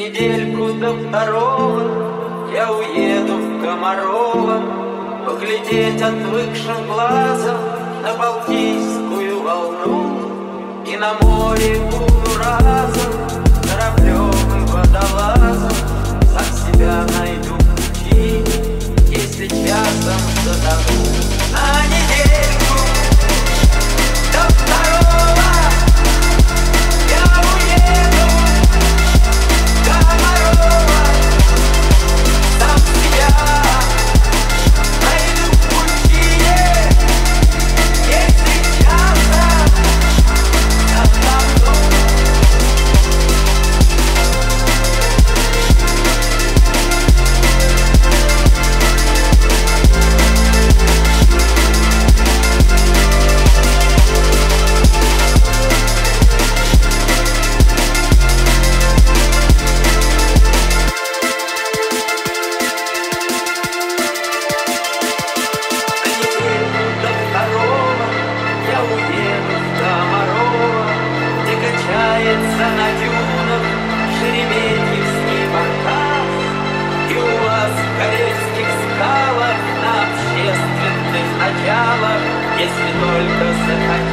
недельку до второго я уеду в Комарово поглядеть отвыкшим глазом на Балтийскую волну. И на море буду разом кораблем и водолазом, сам себя найду пути, если часом затону. На недельку до второго я уеду в Комарово, сам себя найду пути, если часом затону. На дюнах Шереметьевский баркас, и у вас в Карельских скалах на общественных началах, если только захотите.